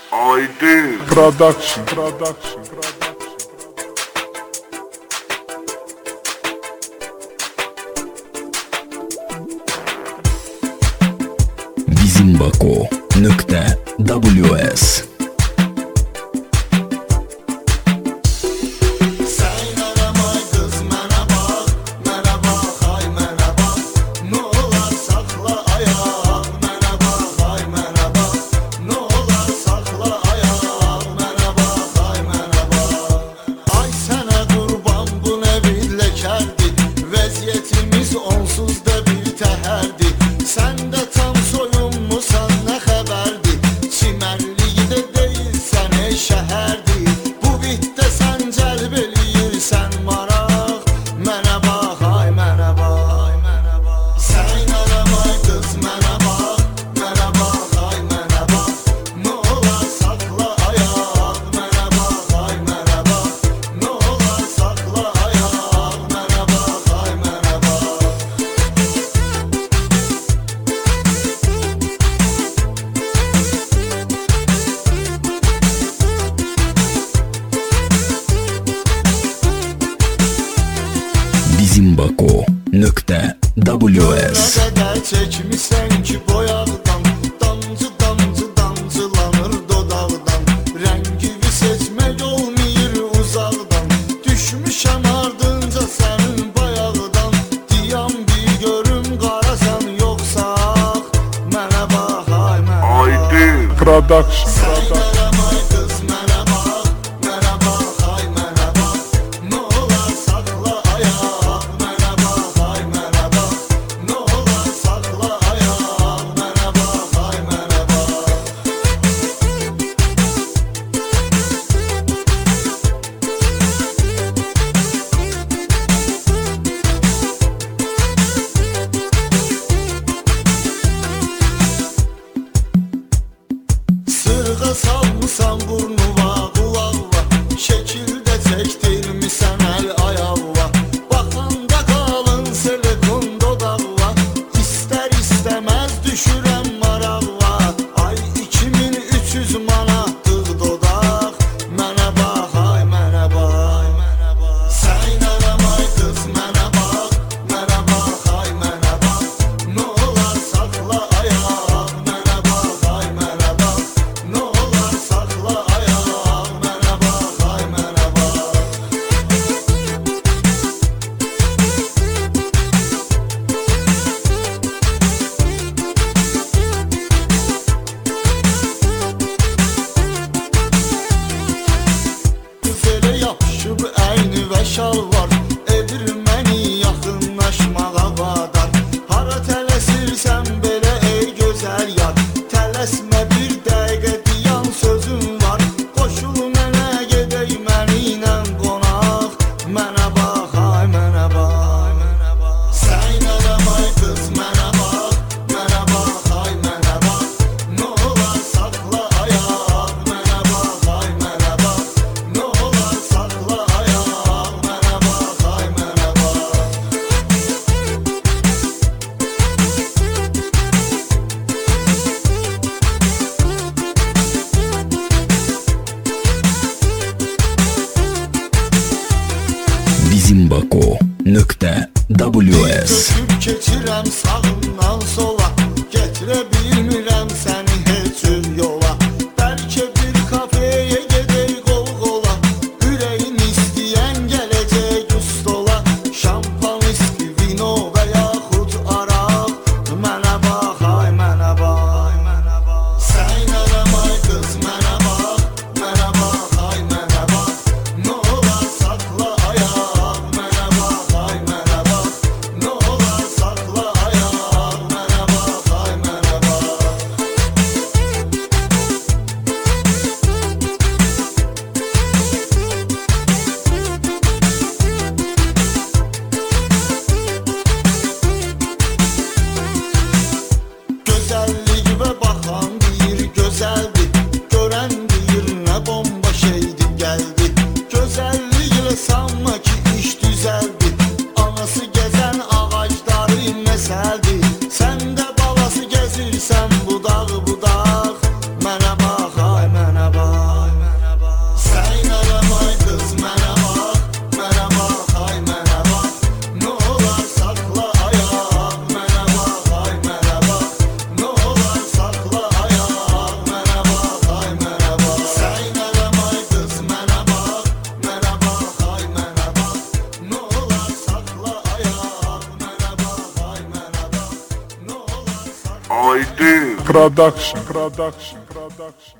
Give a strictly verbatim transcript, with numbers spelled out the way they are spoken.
Aydın Production Production Bizimbako nokta W S Bizimbako nokta W S çekmişsen ki boyaqdan damcı damcı damcılanır dodaqdan rəngini seçmək olmayır uzaqdan düşmüşəm ardınca sənin bayaqdan diyan bir görüm qarasan yoxsa mənə bax ay mənə Aydın Production Production salmışsan burnuva, qulağva şəkildə çəkdirmisən əl ayaqva baxanda qalın silikon dodaqva istər istəməz düşürəm maraqva ay iki min üç yüz manatlıq dodaq mənə bax ay mənə bax sən aramay qız mənə bax mənə bax ay mənə bax nə olar saxla ayaq mənə bax ay mənə bax nə olar saxla ayaq mənə bax ay mənə bax Belə yapışıb əyni və şal var edir məni yaxınlaşmağa vadar hara tələsirsən belə ey gözəl yar tələsmə bir dəqiqə diyan sözüm var qoşul mənə gedək mənimlə qonaq mənə bax ay mənə bax sən aramay qız mənə bax mənə bax ay mənə bax nə olar saxla ayaq mənə bax ay mənə bax nə olar saxla ayaq mənə bax ay mənə bax Bizimbako nokta W S Döküb keçirəm sağından sola Getirə bilmirəm səni heç cür yola Bəlkə bir kafeyə gedək qol-qola Ürəyin istəyən gələcək ustola Şampan, iski, vino və yaxud araq Mənə bax, ay mənə bax Sən aramay qız mənə bax Mənə bax, ay mənə bax Nə olar saxla ayaq Mənə bax, ay mənə bax Nə olar saxla ayaq Mənə bax, Production, production, production.